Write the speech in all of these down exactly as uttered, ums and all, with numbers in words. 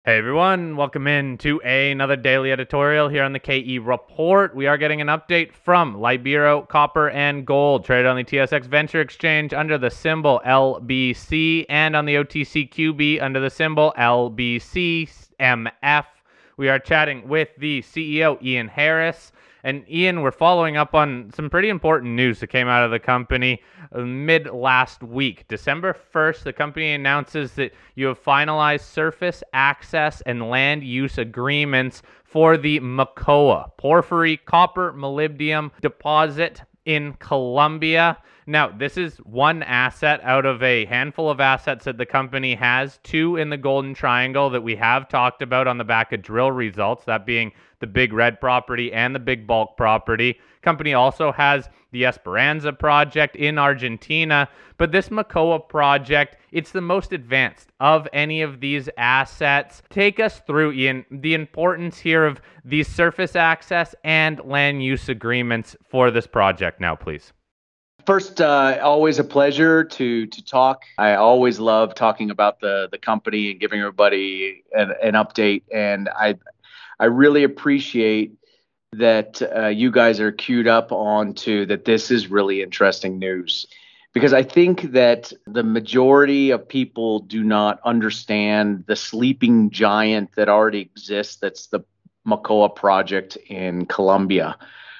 Hey everyone, welcome in to another daily editorial here on the K E Report. We are getting an update from Libero Copper and Gold, traded on the T S X Venture Exchange under the symbol L B C and on the O T C Q B under the symbol L B C M F. We are chatting with the C E O, Ian Harris. And Ian, we're following up on some pretty important news that came out of the company mid last week. December first, the company announces that you have finalized surface access and land use agreements for the Macoa porphyry copper molybdenum deposit in Colombia. Now, this is one asset out of a handful of assets that the company has, two in the Golden Triangle that we have talked about on the back of drill results, that being the Big Red property and the Big Bulk property. Company also has the Esperanza project in Argentina, but this Macoa project, it's the most advanced of any of these assets. Take us through, Ian, the importance here of these surface access and land use agreements for this project now, please. First, uh, always a pleasure to to talk. I always love talking about the the company and giving everybody an, an update. And I I really appreciate that uh, you guys are queued up onto that. This is really interesting news because I think that the majority of people do not understand the sleeping giant that already exists. That's the Macoa project in Colombia.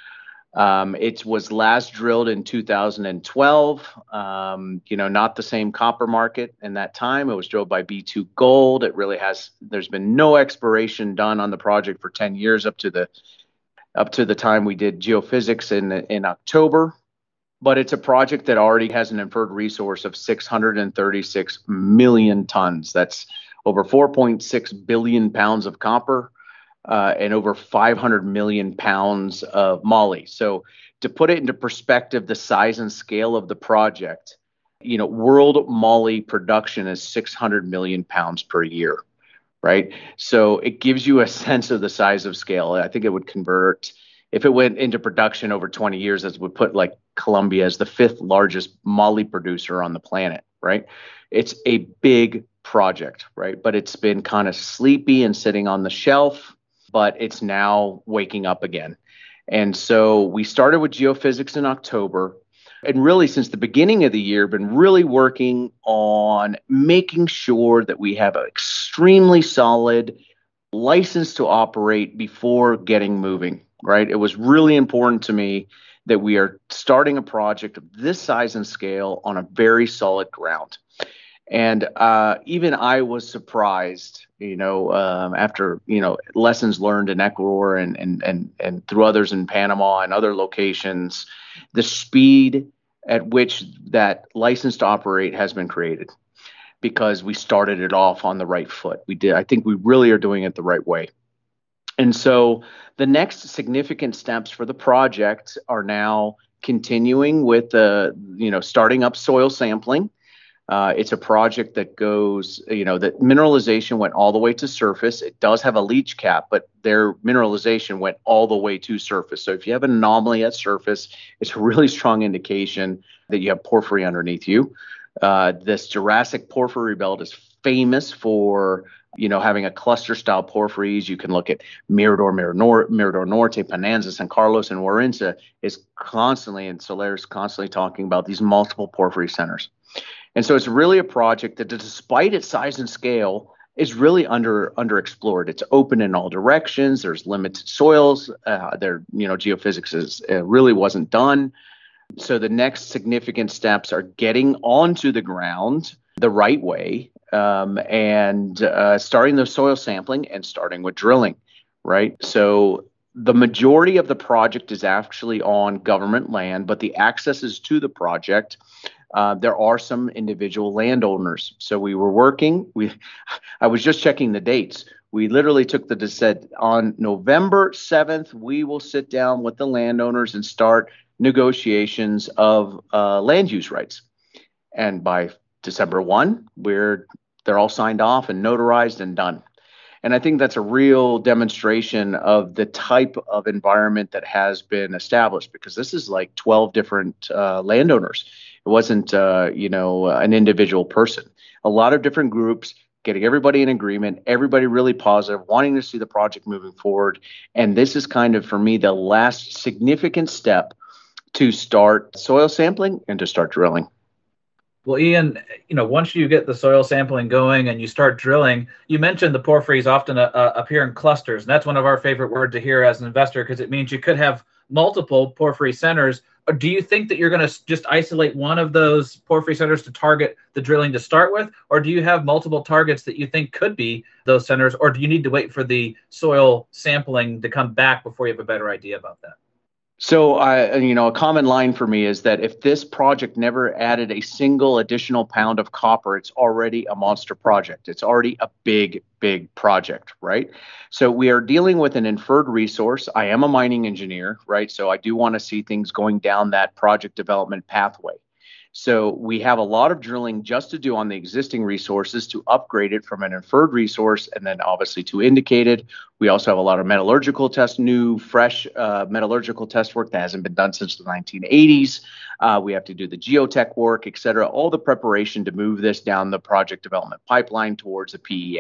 Um, it was last drilled in two thousand twelve, um, you know, not the same copper market in that time. It was drilled by B two Gold. It really has, there's been no exploration done on the project for ten years up to the up to the time we did geophysics in in October. But it's a project that already has an inferred resource of six hundred thirty-six million tons. That's over four point six billion pounds of copper. Uh, and over five hundred million pounds of moly. So to put it into perspective, the size and scale of the project, you know, world moly production is six hundred million pounds per year, right? So it gives you a sense of the size of scale. I think it would convert, if it went into production over twenty years, as would put like Colombia as the fifth largest moly producer on the planet, right? It's a big project, right? But it's been kind of sleepy and sitting on the shelf, but it's now waking up again. And so we started with geophysics in October, and really since the beginning of the year, been really working on making sure that we have an extremely solid license to operate before getting moving, right? It was really important to me that we are starting a project of this size and scale on a very solid ground. And uh, even I was surprised, you know, um, after, you know, lessons learned in Ecuador and, and, and, and through others in Panama and other locations, the speed at which that license to operate has been created because we started it off on the right foot. We did. I think we really are doing it the right way. And so the next significant steps for the project are now continuing with the, you know, starting up soil sampling. Uh, it's a project that goes, you know, that mineralization went all the way to surface. It does have a leach cap, but their mineralization went all the way to surface. So if you have an anomaly at surface, it's a really strong indication that you have porphyry underneath you. Uh, this Jurassic porphyry belt is famous for, you know, having a cluster style porphyries. You can look at Mirador, Mirador, Mirador Norte, Pananza, San Carlos, and Warintza is constantly, and Solaris constantly talking about these multiple porphyry centers. And so it's really a project that, despite its size and scale, is really under underexplored. It's open in all directions. There's limited soils. Uh, there, you know, geophysics is uh, really wasn't done. So the next significant steps are getting onto the ground the right way, um, and uh, starting the soil sampling and starting with drilling, right? So the majority of the project is actually on government land, but the accesses to the project, uh, there are some individual landowners. So we were working, we, I was just checking the dates. We literally took the said on November seventh, we will sit down with the landowners and start negotiations of uh, land use rights. And by December first, we're they're all signed off and notarized and done. And I think that's a real demonstration of the type of environment that has been established, because this is like twelve different uh, landowners. It wasn't, uh, you know, an individual person. A lot of different groups getting everybody in agreement, everybody really positive, wanting to see the project moving forward. And this is kind of, for me, the last significant step to start soil sampling and to start drilling. Well, Ian, you know, once you get the soil sampling going and you start drilling, you mentioned the porphyries often uh, uh, appear in clusters. And that's one of our favorite words to hear as an investor, because it means you could have multiple porphyry centers. Or do you think that you're going to just isolate one of those porphyry centers to target the drilling to start with? Or do you have multiple targets that you think could be those centers? Or do you need to wait for the soil sampling to come back before you have a better idea about that? So, uh, you know, a common line for me is that if this project never added a single additional pound of copper, it's already a monster project. It's already a big, big project, right? So we are dealing with an inferred resource. I am a mining engineer, right? So I do want to see things going down that project development pathway. So we have a lot of drilling just to do on the existing resources to upgrade it from an inferred resource and then obviously to indicated. We also have a lot of metallurgical tests, new, fresh uh, metallurgical test work that hasn't been done since the nineteen eighties. Uh, we have to do the geotech work, et cetera, all the preparation to move this down the project development pipeline towards a P E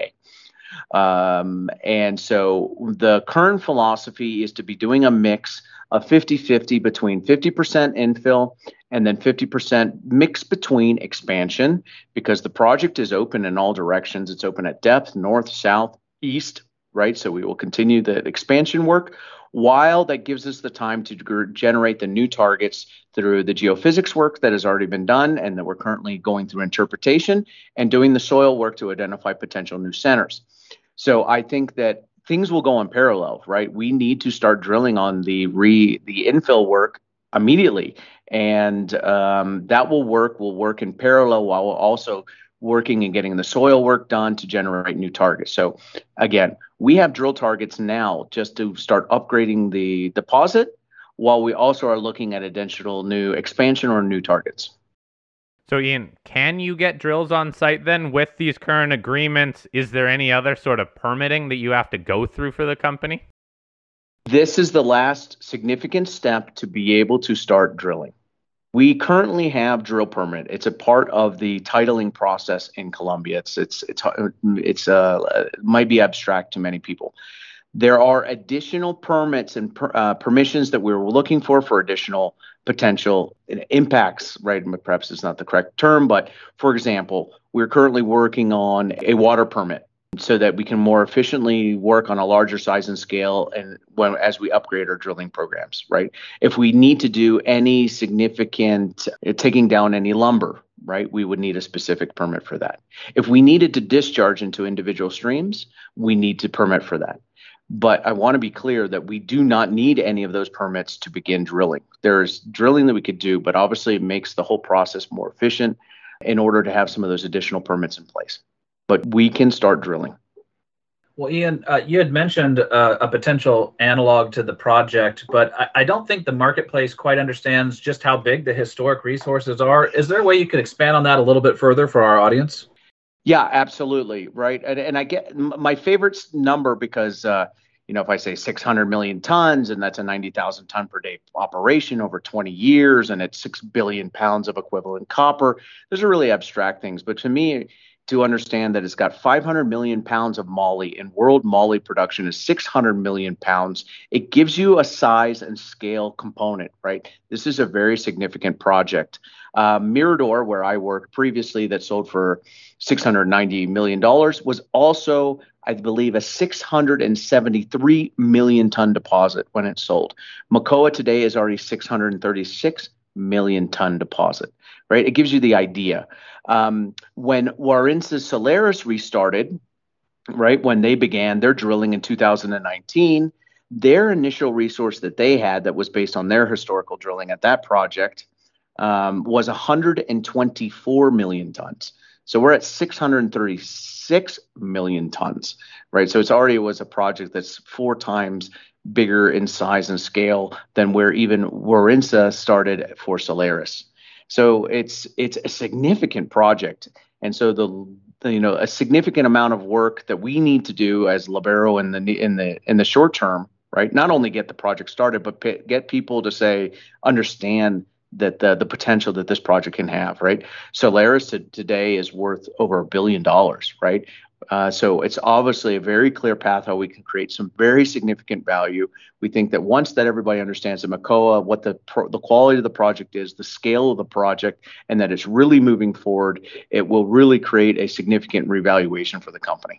A. Um, and so the current philosophy is to be doing a mix of fifty fifty between fifty percent infill and then fifty percent mix between expansion, because the project is open in all directions. It's open at depth, north, south, east, right? So we will continue the expansion work, while that gives us the time to g- generate the new targets through the geophysics work that has already been done and that we're currently going through interpretation, and doing the soil work to identify potential new centers. So I think that things will go in parallel, right? We need to start drilling on the re the infill work immediately, and um, that will work. Will work in parallel while we're also working and getting the soil work done to generate new targets. So again, we have drill targets now just to start upgrading the deposit, while we also are looking at additional new expansion or new targets. So Ian, can you get drills on site then with these current agreements? Is there any other sort of permitting that you have to go through for the company? This is the last significant step to be able to start drilling. We currently have drill permit. It's a part of the titling process in Colombia. It's it's it's it's uh it might be abstract to many people. There are additional permits and per, uh, permissions that we're looking for for additional potential impacts, right? Perhaps it's not the correct term, but for example, we're currently working on a water permit so that we can more efficiently work on a larger size and scale, and when as we upgrade our drilling programs, right? If we need to do any significant uh, taking down any lumber, right, we would need a specific permit for that. If we needed to discharge into individual streams, we need to permit for that. But I want to be clear that we do not need any of those permits to begin drilling. There's drilling that we could do, but obviously it makes the whole process more efficient in order to have some of those additional permits in place. But we can start drilling. Well, Ian, uh, you had mentioned uh, a potential analog to the project, but I, I don't think the marketplace quite understands just how big the historic resources are. Is there a way you could expand on that a little bit further for our audience? Yeah, absolutely. Right. And, and I get my favorite number because, uh, you know, if I say six hundred million tons and that's a ninety thousand ton per day operation over twenty years and it's six billion pounds of equivalent copper, those are really abstract things. But to me, to understand that it's got five hundred million pounds of moly and world moly production is six hundred million pounds, it gives you a size and scale component, right? This is a very significant project. Uh, Mirador, where I worked previously, that sold for six hundred ninety million dollars, was also, I believe, a six hundred seventy-three million ton deposit when it sold. Mocoa today is already six hundred thirty-six million ton deposit, right? It gives you the idea. Um, when Warintza Solaris restarted, right, when they began their drilling in two thousand nineteen, their initial resource that they had that was based on their historical drilling at that project um, was one hundred twenty-four million tons. So we're at six hundred thirty-six million tons, right? So it's already was a project that's four times bigger in size and scale than where even Warintza started for Solaris. So it's it's a significant project, and so the, the you know a significant amount of work that we need to do as Libero in the in the in the short term, right? Not only get the project started, but p- get people to say understand that the the potential that this project can have, right? Solaris to, today is worth over a billion dollars, right? Uh, so it's obviously a very clear path how we can create some very significant value. We think that once that everybody understands the Makoa, what the pro- the quality of the project is, the scale of the project, and that it's really moving forward, it will really create a significant revaluation for the company.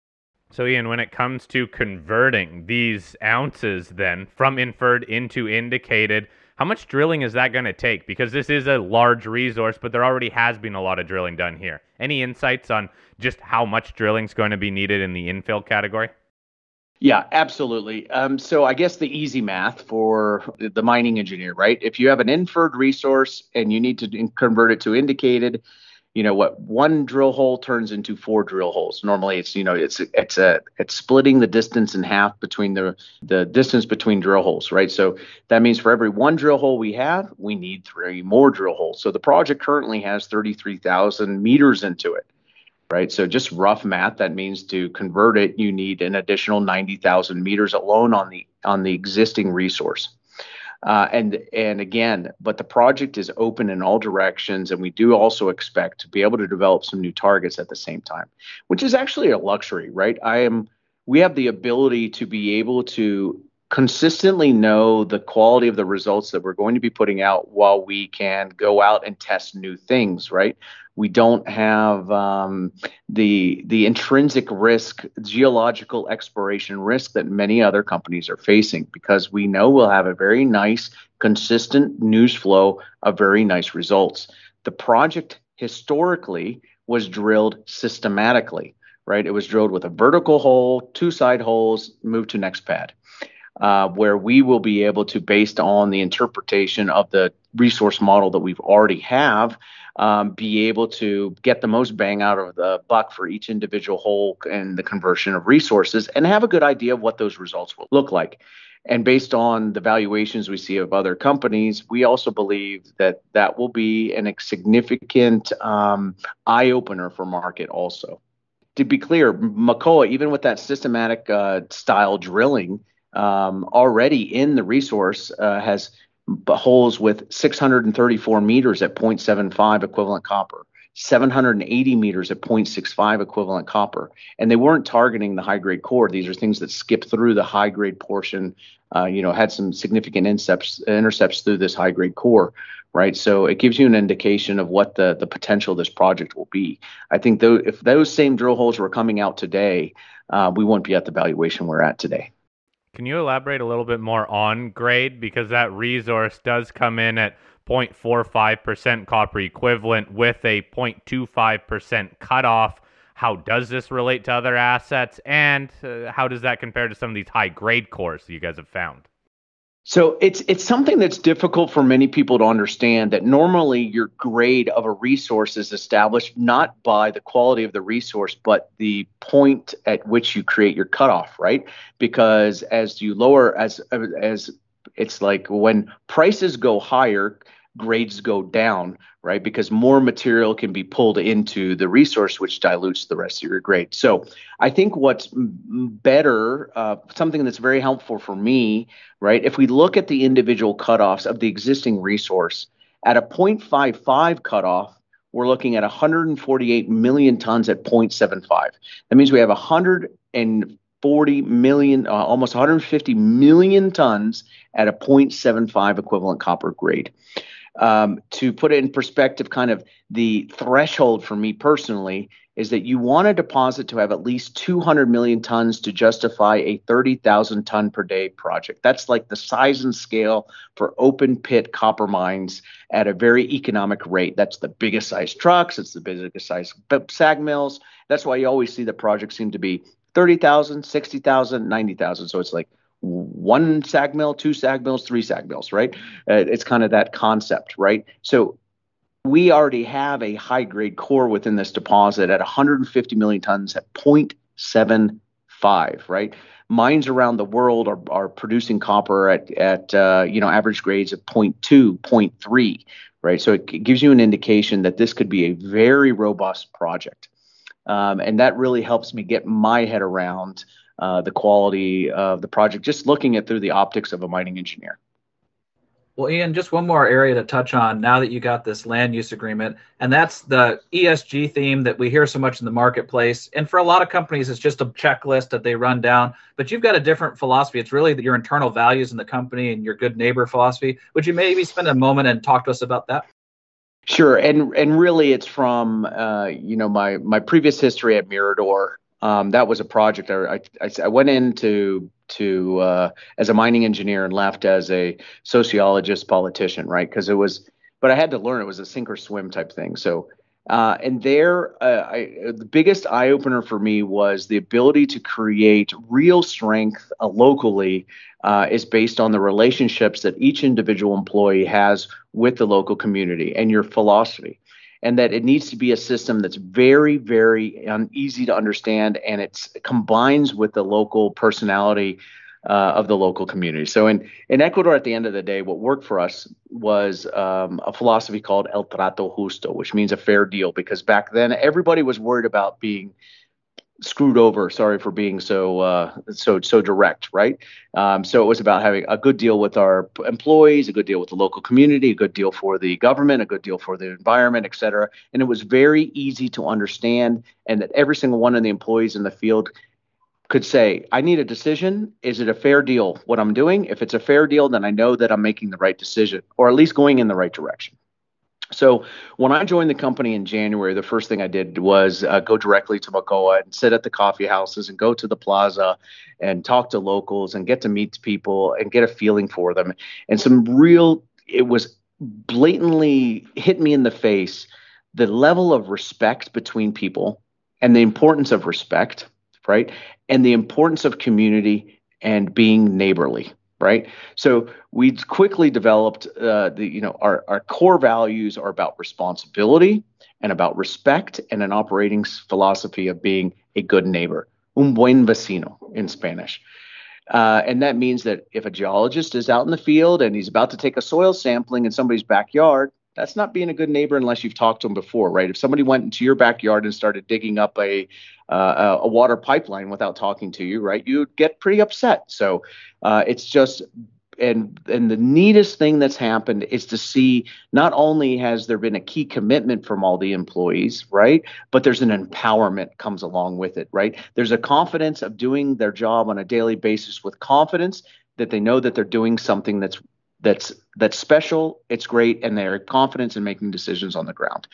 So Ian, when it comes to converting these ounces then from inferred into indicated, how much drilling is that going to take? Because this is a large resource, but there already has been a lot of drilling done here. Any insights on just how much drilling is going to be needed in the infill category? Yeah, absolutely. Um, so I guess the easy math for the mining engineer, right? If you have an inferred resource and you need to convert it to indicated, you know what, one drill hole turns into four drill holes. Normally it's, you know, it's it's a it's splitting the distance in half between the the distance between drill holes, right? So that means for every one drill hole we have, we need three more drill holes. So the project currently has thirty-three thousand meters into it, right? So just rough math, that means to convert it, you need an additional ninety thousand meters alone on the on the existing resource. Uh, and and again, but the project is open in all directions, and we do also expect to be able to develop some new targets at the same time, which is actually a luxury, right? I am we have the ability to be able to consistently know the quality of the results that we're going to be putting out while we can go out and test new things, right? We don't have um, the the intrinsic risk, geological exploration risk that many other companies are facing, because we know we'll have a very nice, consistent news flow of very nice results. The project historically was drilled systematically, right? It was drilled with a vertical hole, two side holes, move to next pad. Uh, where we will be able to, based on the interpretation of the resource model that we've already have, um, be able to get the most bang out of the buck for each individual hole and the conversion of resources, and have a good idea of what those results will look like. And based on the valuations we see of other companies, we also believe that that will be an, a significant um, eye opener for market also. To be clear, Makoa, even with that systematic uh, style drilling, Um, already in the resource, uh, has holes with six hundred thirty-four meters at zero point seven five equivalent copper, seven hundred eighty meters at zero point six five equivalent copper. And they weren't targeting the high grade core. These are things that skip through the high grade portion, uh, you know, had some significant intercepts, intercepts through this high grade core, right? So it gives you an indication of what the, the potential of this project will be. I think though, if those same drill holes were coming out today, uh, we wouldn't be at the valuation we're at today. Can you elaborate a little bit more on grade? Because that resource does come in at zero point four five percent copper equivalent with a zero point two five percent cutoff. How does this relate to other assets? And uh, how does that compare to some of these high grade cores that you guys have found? So it's it's something that's difficult for many people to understand, that normally your grade of a resource is established not by the quality of the resource, but the point at which you create your cutoff, right? Because as you lower, as as it's like when prices go higher, grades go down, right? Because more material can be pulled into the resource, which dilutes the rest of your grade. So I think what's better, uh, something that's very helpful for me, right? If we look at the individual cutoffs of the existing resource, at a zero point five five cutoff, we're looking at one hundred forty-eight million tons at zero point seven five. That means we have one hundred forty million, uh, almost one hundred fifty million tons at a zero point seven five equivalent copper grade. Um, to put it in perspective, kind of the threshold for me personally is that you want a deposit to have at least two hundred million tons to justify a thirty thousand ton per day project. That's like the size and scale for open pit copper mines at a very economic rate. That's the biggest size trucks. It's the biggest size SAG mills. That's why you always see the projects seem to be thirty thousand, sixty thousand, ninety thousand. So it's like one SAG mill, two SAG mills, three SAG mills, right? Uh, it's kind of that concept, right? So we already have a high grade core within this deposit at one hundred fifty million tons at zero point seven five, right? Mines around the world are, are producing copper at, at uh, you know, average grades of zero point two, zero point three, right? So it gives you an indication that this could be a very robust project. Um, and that really helps me get my head around uh, the quality of the project, just looking at through the optics of a mining engineer. Well, Ian, just one more area to touch on now that you got this land use agreement, and that's the E S G theme that we hear so much in the marketplace. And for a lot of companies, it's just a checklist that they run down, but you've got a different philosophy. It's really your internal values in the company and your good neighbor philosophy. Would you maybe spend a moment and talk to us about that? Sure, and and really, it's from uh, you know my my previous history at Mirador. Um, that was a project I, I, I went into to uh, as a mining engineer and left as a sociologist politician, right? Because it was, but I had to learn it was a sink or swim type thing. So, uh, and there, uh, I, the biggest eye opener for me was the ability to create real strength uh, locally uh, is based on the relationships that each individual employee has with the local community and your philosophy. And that it needs to be a system that's very, very um, easy to understand, and it combines with the local personality uh, of the local community. So in, in Ecuador, at the end of the day, what worked for us was um, a philosophy called El Trato Justo, which means a fair deal, because back then everybody was worried about being screwed over. Sorry for being so uh, so so direct, right? Um, so it was about having a good deal with our employees, a good deal with the local community, a good deal for the government, a good deal for the environment, et cetera. And it was very easy to understand, and that every single one of the employees in the field could say, I need a decision. Is it a fair deal, what I'm doing? If it's a fair deal, then I know that I'm making the right decision, or at least going in the right direction. So when I joined the company in January, the first thing I did was uh, go directly to Mocoa and sit at the coffee houses and go to the plaza and talk to locals and get to meet people and get a feeling for them. And some real, it was blatantly hit me in the face, the level of respect between people and the importance of respect, right? And the importance of community and being neighborly. Right. So we quickly developed uh, the, you know, our, our core values are about responsibility and about respect and an operating philosophy of being a good neighbor, un buen vecino in Spanish. Uh, and that means that if a geologist is out in the field and he's about to take a soil sampling in somebody's backyard, that's not being a good neighbor unless you've talked to him before, right? If somebody went into your backyard and started digging up a uh, a water pipeline without talking to you, right, you'd get pretty upset. So uh, it's just, and and the neatest thing that's happened is to see not only has there been a key commitment from all the employees, right, but there's an empowerment comes along with it, right? There's a confidence of doing their job on a daily basis with confidence that they know that they're doing something that's that's that's special, it's great, and they're confident in making decisions on the ground.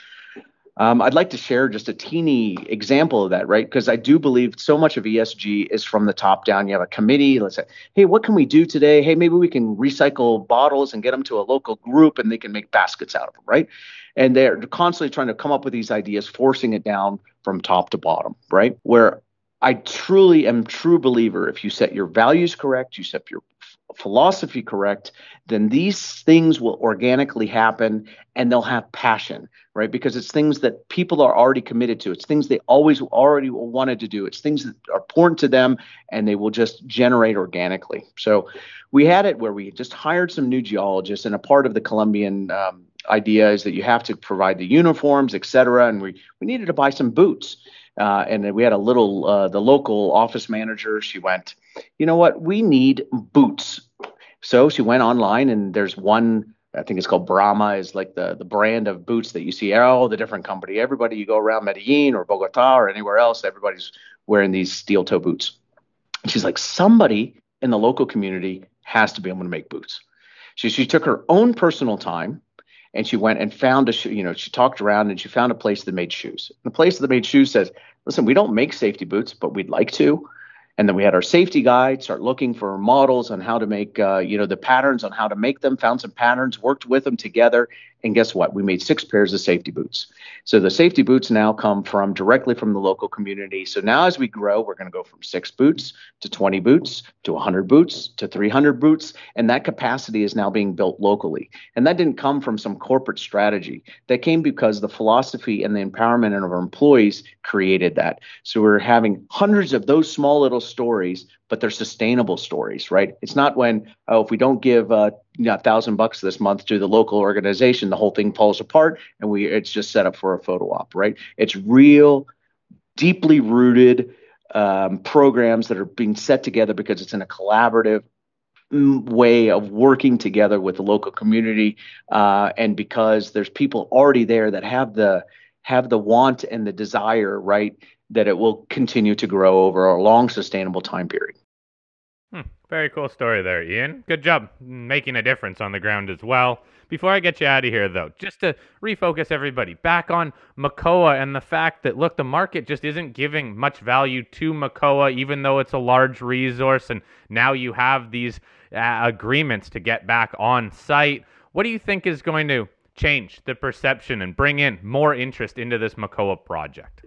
Um, I'd like to share just a teeny example of that, right? Because I do believe so much of E S G is from the top down. You have a committee, let's say, hey, what can we do today? Hey, maybe we can recycle bottles and get them to a local group and they can make baskets out of them, right? And they're constantly trying to come up with these ideas, forcing it down from top to bottom, right? Where I truly am true believer, if you set your values correct, you set your philosophy correct, then these things will organically happen and they'll have passion, right? Because it's things that people are already committed to. It's things they always already wanted to do. It's things that are important to them and they will just generate organically. So we had it where we just hired some new geologists, and a part of the Colombian um, idea is that you have to provide the uniforms, et cetera. And we, we needed to buy some boots. Uh, and then we had a little, uh, the local office manager, she went, you know what, we need boots. So she went online and there's one, I think it's called Brahma, is like the, the brand of boots that you see all the different company. Everybody, you go around Medellin or Bogota or anywhere else, everybody's wearing these steel toe boots. And she's like, somebody in the local community has to be able to make boots. She, she took her own personal time. And she went and found a shoe, you know, she talked around and she found a place that made shoes. And the place that made shoes says, listen, we don't make safety boots, but we'd like to. And then we had our safety guide start looking for models on how to make, uh, you know, the patterns on how to make them, found some patterns, worked with them together. And guess what? We made six pairs of safety boots. So the safety boots now come from directly from the local community. So now as we grow, we're going to go from six boots to twenty boots to one hundred boots to three hundred boots. And that capacity is now being built locally. And that didn't come from some corporate strategy. That came because the philosophy and the empowerment of our employees created that. So we're having hundreds of those small little stories, but they're sustainable stories, right? It's not when, oh, if we don't give uh, you know, a thousand bucks this month to the local organization, the whole thing falls apart and we it's just set up for a photo op, right? It's real, deeply rooted um, programs that are being set together because it's in a collaborative way of working together with the local community, uh, and because there's people already there that have the have the want and the desire, right, that it will continue to grow over a long, sustainable time period. Hmm, very cool story there, Ian. Good job making a difference on the ground as well. Before I get you out of here, though, just to refocus everybody back on Macoa and the fact that, look, the market just isn't giving much value to Macoa, even though it's a large resource, and now you have these uh, agreements to get back on site. What do you think is going to change the perception and bring in more interest into this Macoa project?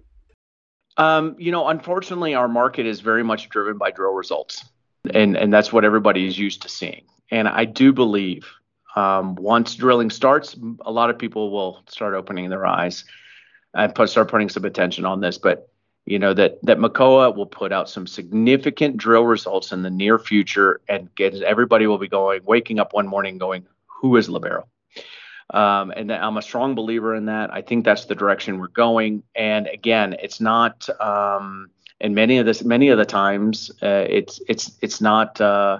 Um, you know, unfortunately, our market is very much driven by drill results, and and that's what everybody is used to seeing. And I do believe um, once drilling starts, a lot of people will start opening their eyes and put, start putting some attention on this. But you know that that Macoa will put out some significant drill results in the near future, and get everybody will be going, waking up one morning, going, "Who is Libero?" Um, and I'm a strong believer in that. I think that's the direction we're going. And again, it's not. Um, and many of this, many of the times, uh, it's it's it's not uh,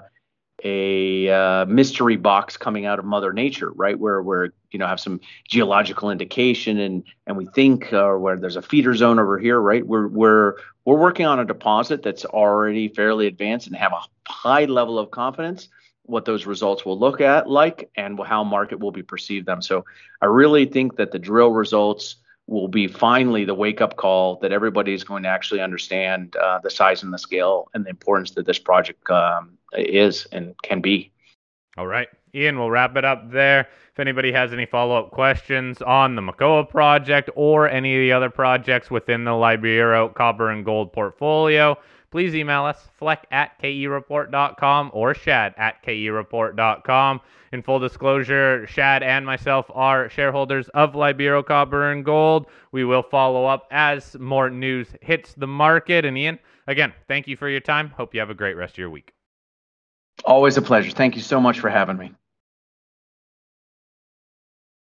a uh, mystery box coming out of Mother Nature, right? Where where you know have some geological indication, and and we think, or uh, where there's a feeder zone over here, right? We're we're we're working on a deposit that's already fairly advanced and have a high level of confidence what those results will look at like and how market will be perceived them. So I really think that the drill results will be finally the wake up call that everybody is going to actually understand uh, the size and the scale and the importance that this project um, is and can be. All right, Ian, we'll wrap it up there. If anybody has any follow-up questions on the Macoa project or any of the other projects within the Libero copper and gold portfolio, please email us, fleck at k e report dot com or shad at k e report dot com. In full disclosure, Shad and myself are shareholders of Libero Copper and Gold. We will follow up as more news hits the market. And Ian, again, thank you for your time. Hope you have a great rest of your week. Always a pleasure. Thank you so much for having me.